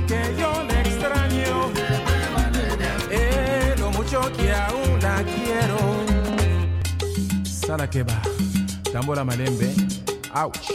que yo le extraño, lo mucho que aún la quiero. Sala que va, tambora malembe, ouch.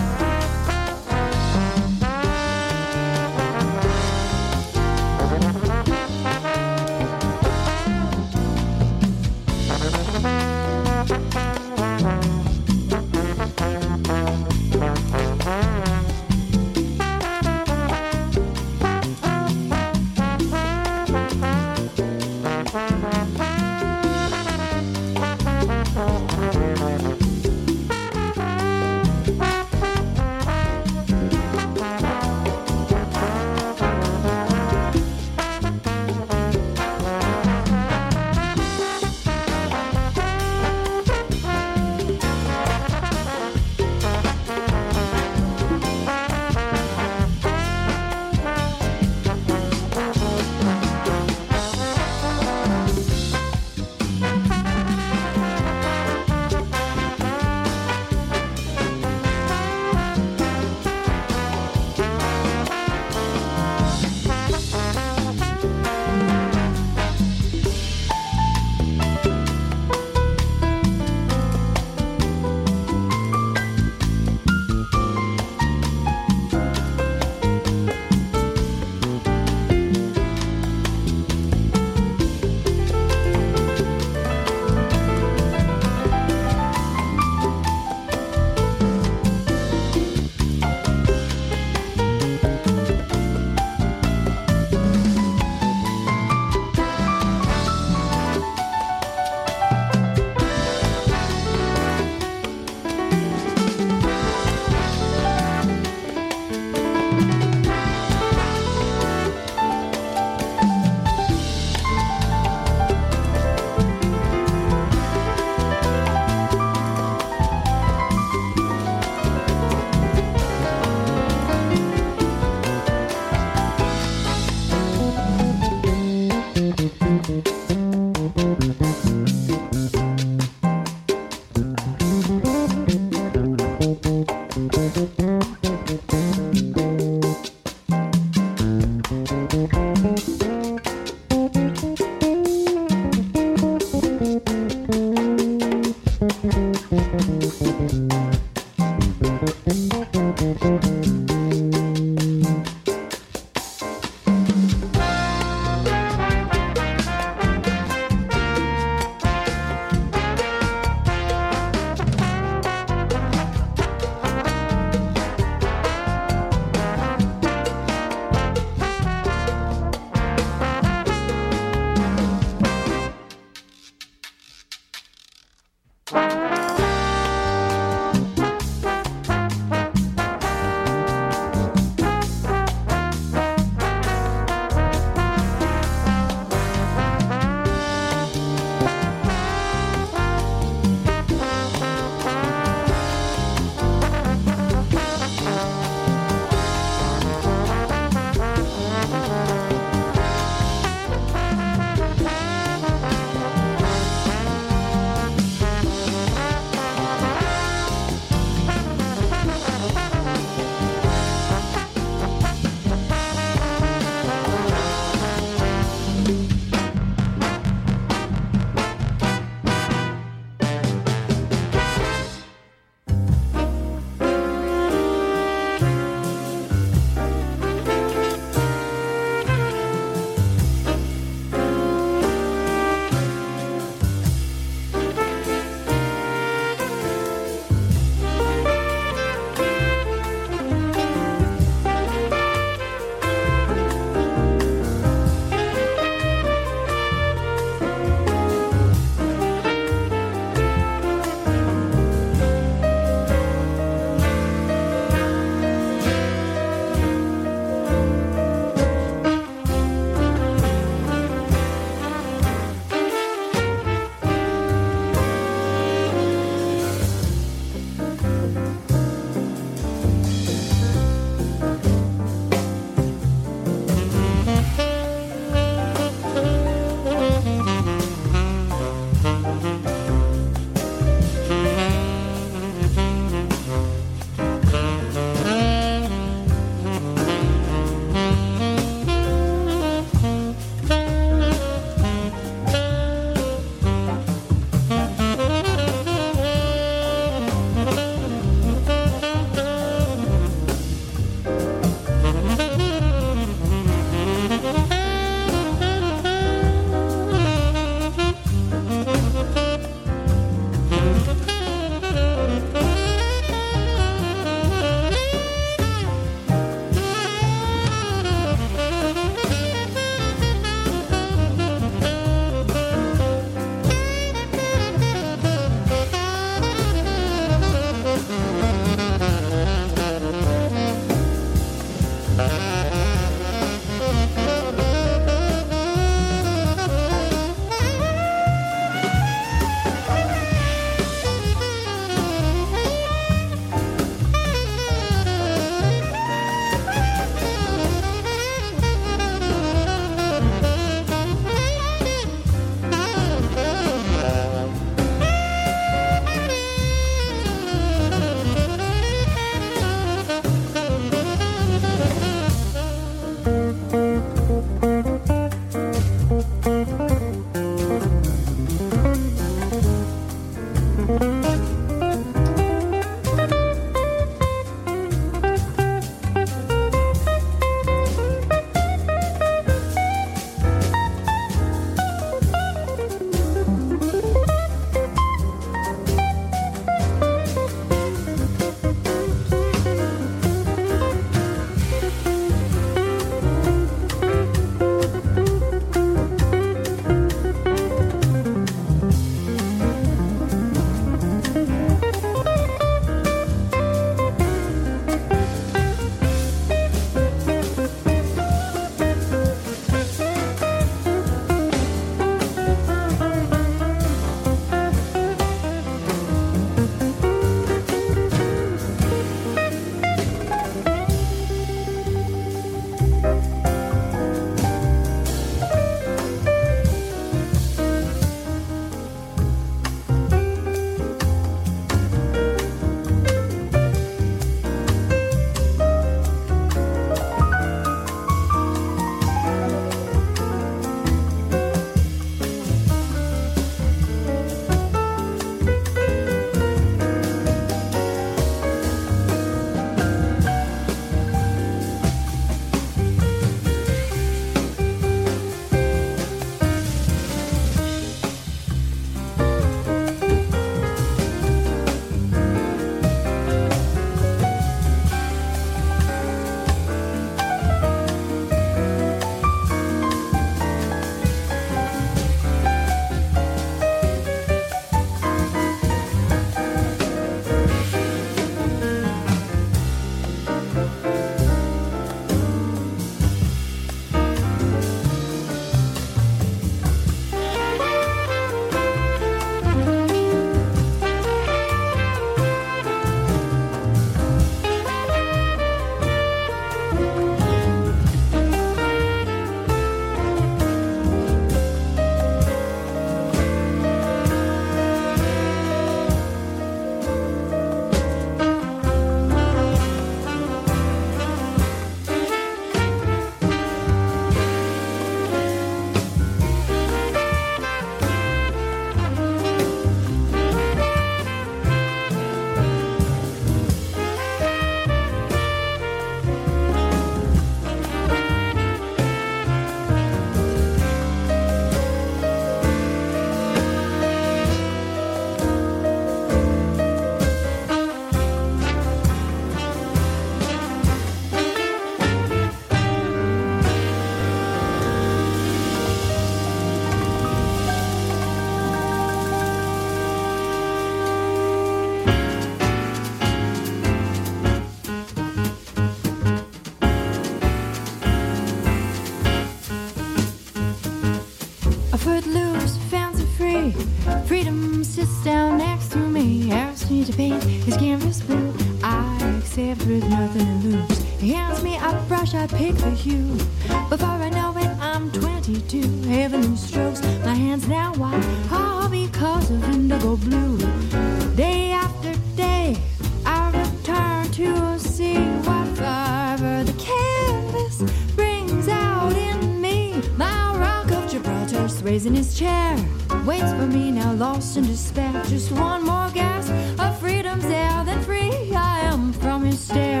foot loose, fancy free. Freedom sits down next to me, asks me to paint his canvas blue. I accept with nothing to lose. He hands me a brush, I pick the hue. Before I know it, I'm 22. Heavenly strokes, my hands now wide, all because of indigo blue. Day after day, I return to see what fiber the canvas brings out in me. My rock of Gibraltar sways in his chair, waits for me now, lost in despair. Just one more gasp of freedom's there, then free I am from his stare.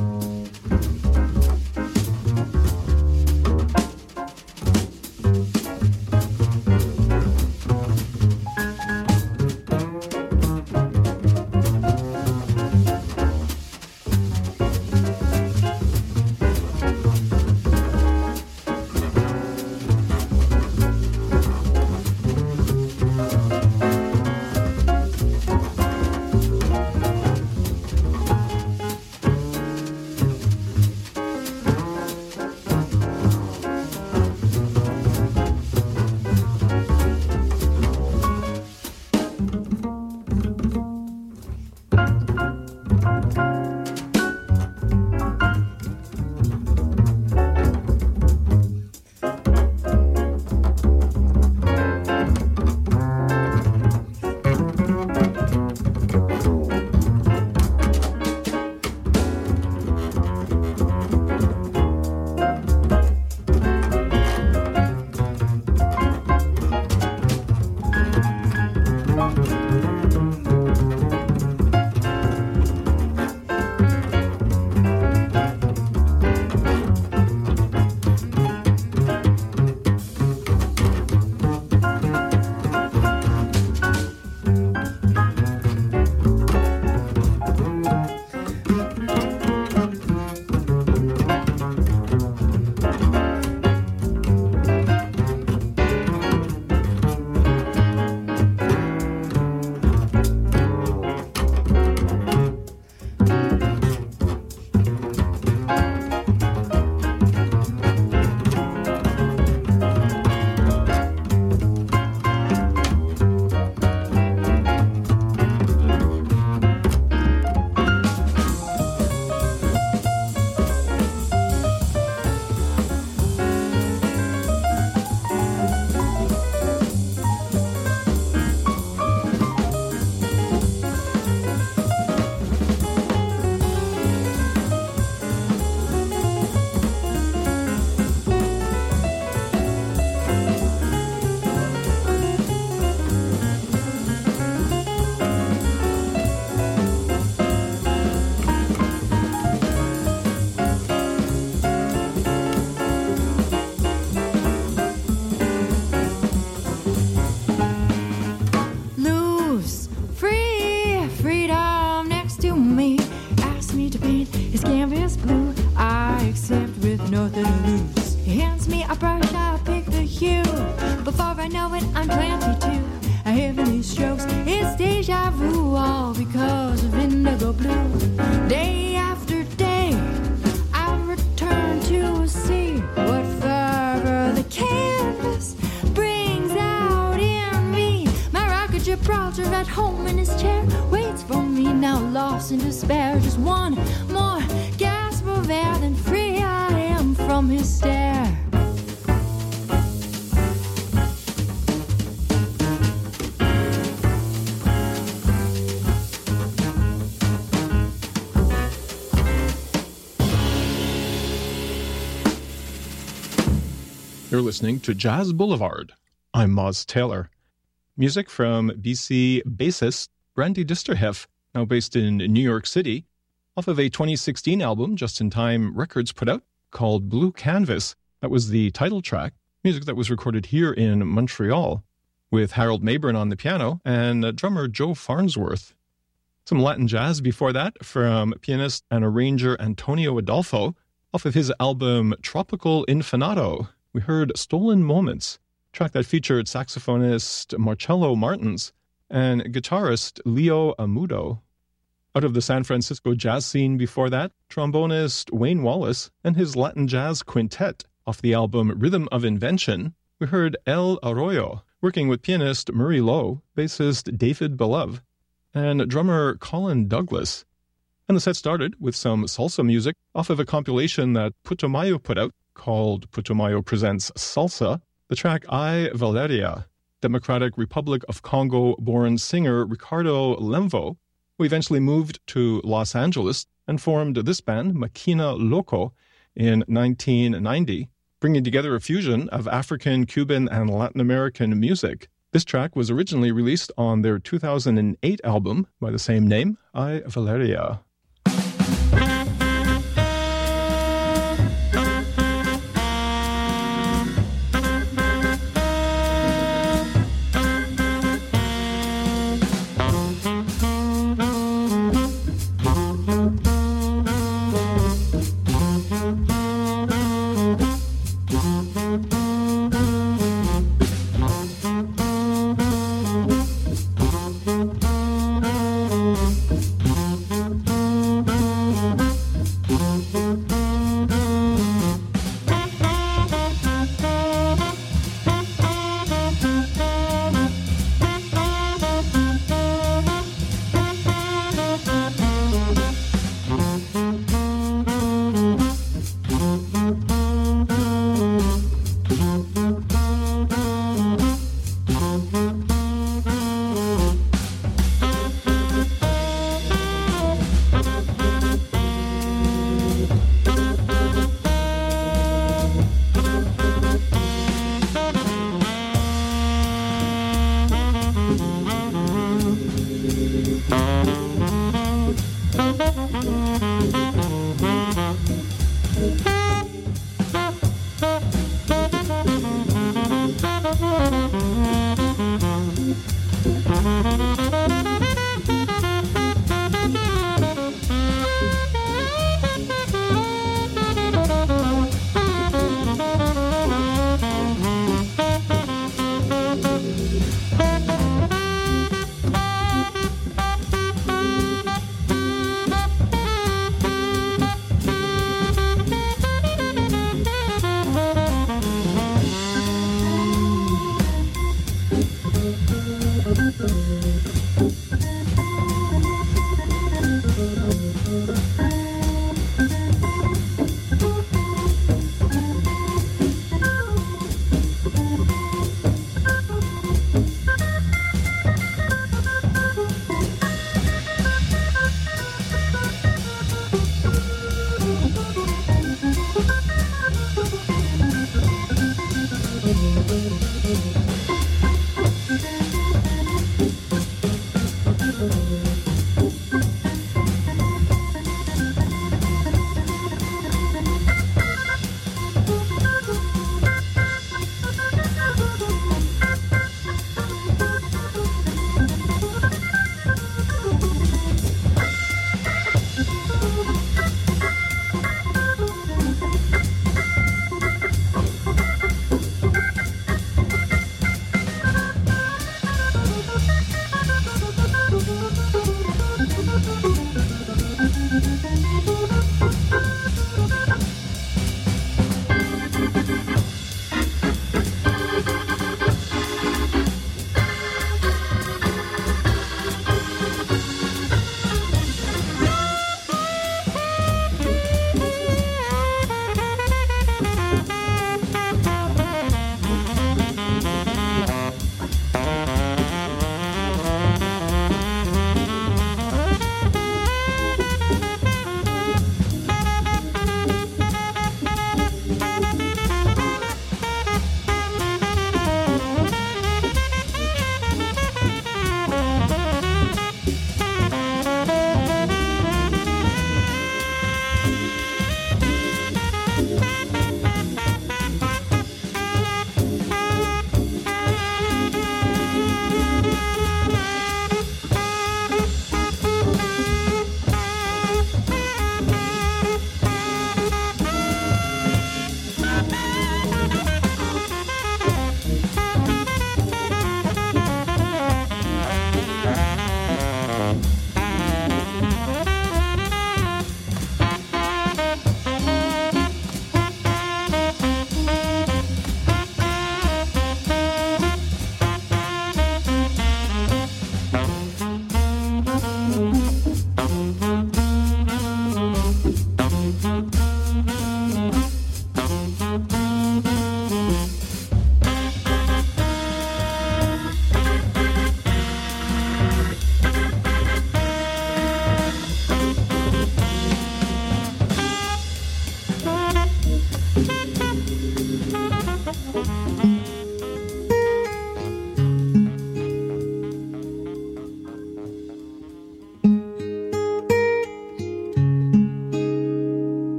You're listening to Jazz Boulevard. I'm Moz Taylor. Music from BC bassist Brandy Disterhef, now based in New York City, off of a 2016 album Just in Time Records put out called Blue Canvas. That was the title track, music that was recorded here in Montreal, with Harold Mayburn on the piano and drummer Joe Farnsworth. Some Latin jazz before that from pianist and arranger Antonio Adolfo, off of his album Tropical Infinato. We heard Stolen Moments, a track that featured saxophonist Marcello Martins and guitarist Leo Amudo. Out of the San Francisco jazz scene before that, trombonist Wayne Wallace and his Latin Jazz Quintet off the album Rhythm of Invention, we heard El Arroyo, working with pianist Murray Lowe, bassist David Belove, and drummer Colin Douglas. And the set started with some salsa music off of a compilation that Putumayo put out called Putumayo Presents Salsa, the track I, Valeria. Democratic Republic of Congo-born singer Ricardo Lemvo, who eventually moved to Los Angeles and formed this band, Makina Loco, in 1990, bringing together a fusion of African, Cuban, and Latin American music. This track was originally released on their 2008 album by the same name, I, Valeria.